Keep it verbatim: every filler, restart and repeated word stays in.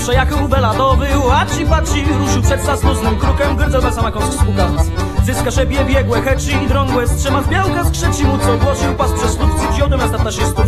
przejechał weladowy, łaci paci, ruszył przed sasnusnym krukiem, grdzel bez sama kąsk spuka. Zyska szebie biegłe, heczy i drągłe, strzema z białka skrzeci mu, co głosił pas przez lub wziął do miasta ptaszystów.